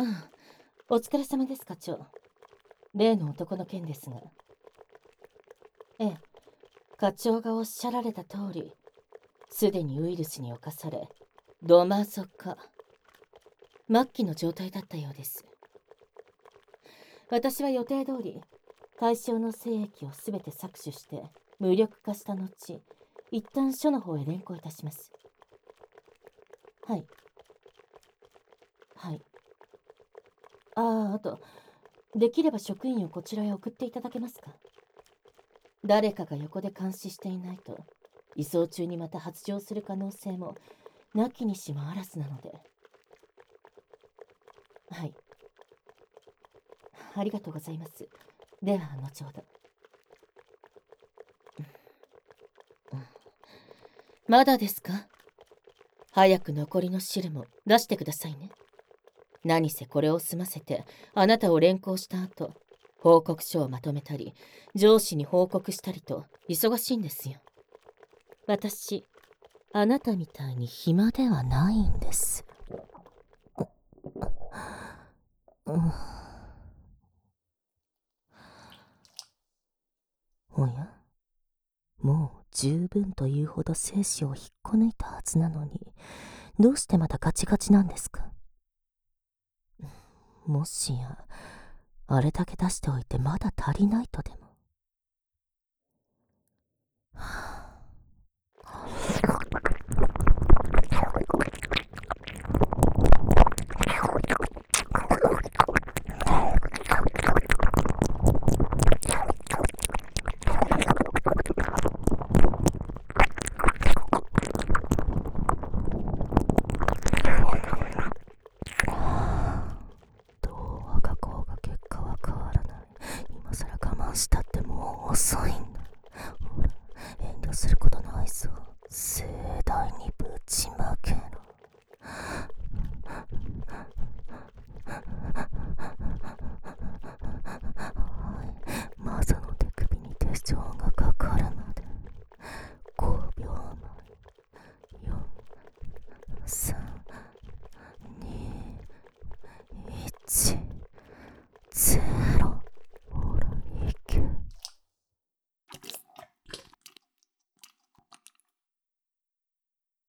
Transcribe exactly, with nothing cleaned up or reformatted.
お疲れ様です、課長。例の男の件ですが。ええ、課長がおっしゃられた通り、すでにウイルスに侵され、ドマゾ化、末期の状態だったようです。私は予定通り、対象の精液をすべて搾取して、無力化した後、一旦署の方へ連行いたします。はい。はい。ああ、あと、できれば職員をこちらへ送っていただけますか？誰かが横で監視していないと、移送中にまた発情する可能性も、なきにしもあらずなので。はい。ありがとうございます。では、後ほど。まだですか？早く残りの汁も出してくださいね。何せこれを済ませて、あなたを連行した後、報告書をまとめたり、上司に報告したりと、忙しいんですよ。私、あなたみたいに暇ではないんです。うん、おや？もう十分というほど精子を引っこ抜いたはずなのに、どうしてまたガチガチなんですか？もしや、あれだけ出しておいてまだ足りないとでも。どうあがこうが結果は変わらない。今さら我慢したってもう遅いんだ。ほら、遠慮することないぞ。せ